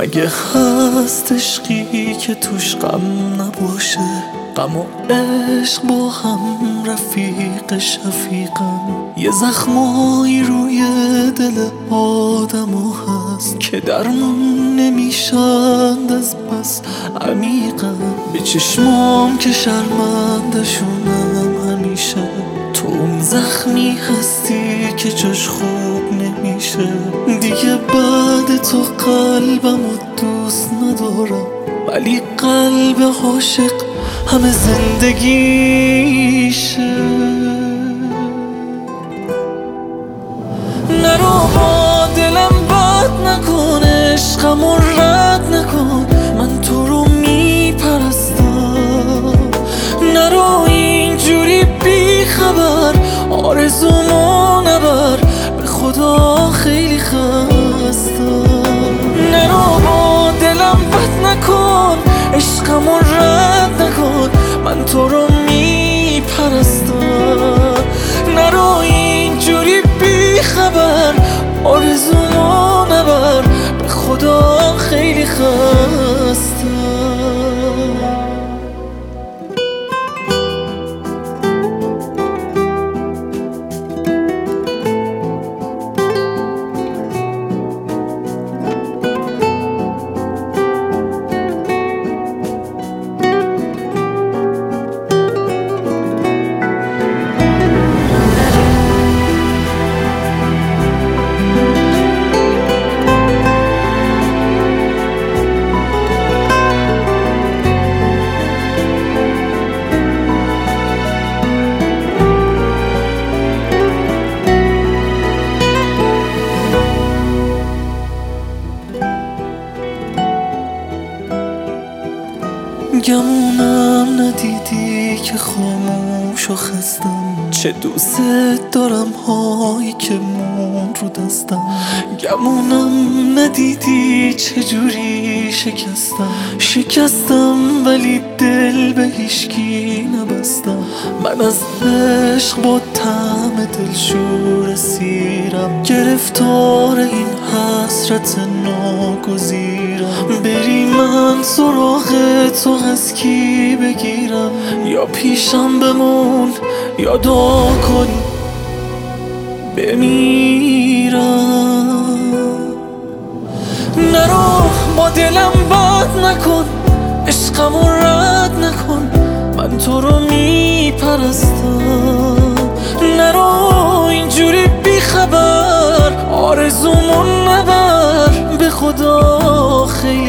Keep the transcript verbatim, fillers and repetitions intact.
مگه هست عشقی که توش غم نباشه؟ غم و عشق با هم رفیق شفیقن. یه زخمایی روی دل آدمو هست که درمون نمیشند از بس عمیقن. به چشمام که شرمندشونم همیشه، تو اون زخمی هستی که جاش خوب نمیشه. دیگه بعد تو قلبمو دوست ندارم، ولی قلب عاشق همه زندگیشه. نرو با دلم بد نکن، عشقمو رد نکن، من تو رو میپرستم. نرو اینجوری بی خبر آرزومو نبر، به خدا خیلی خستم. نرو با دلم بد نکن، عشقمو رد نکن، من تو رو میپرستم. نرو اینجوری بی خبر آرزومو نبر، به خدا خیلی خستم. گمونم ندیدی که خاموش و خستم، چه دوست دارم هایی که مون رو دستم. گمونم ندیدی چجوری شکستم، شکستم ولی دل به هیچکی نبستم. من از عشق با طعم دلشور سیرم، گرفتار این حسرت ناگزیرم. بری من سراغ تو از کی بگیرم؟ یا پیشم بمون یا دعا کن بمیرم. نرو با دلم بد نکن، عشقمو رد نکن، من تو رو میپرستم. نرو اینجوری بی خبر آرزومو نبر، به خدا خیلی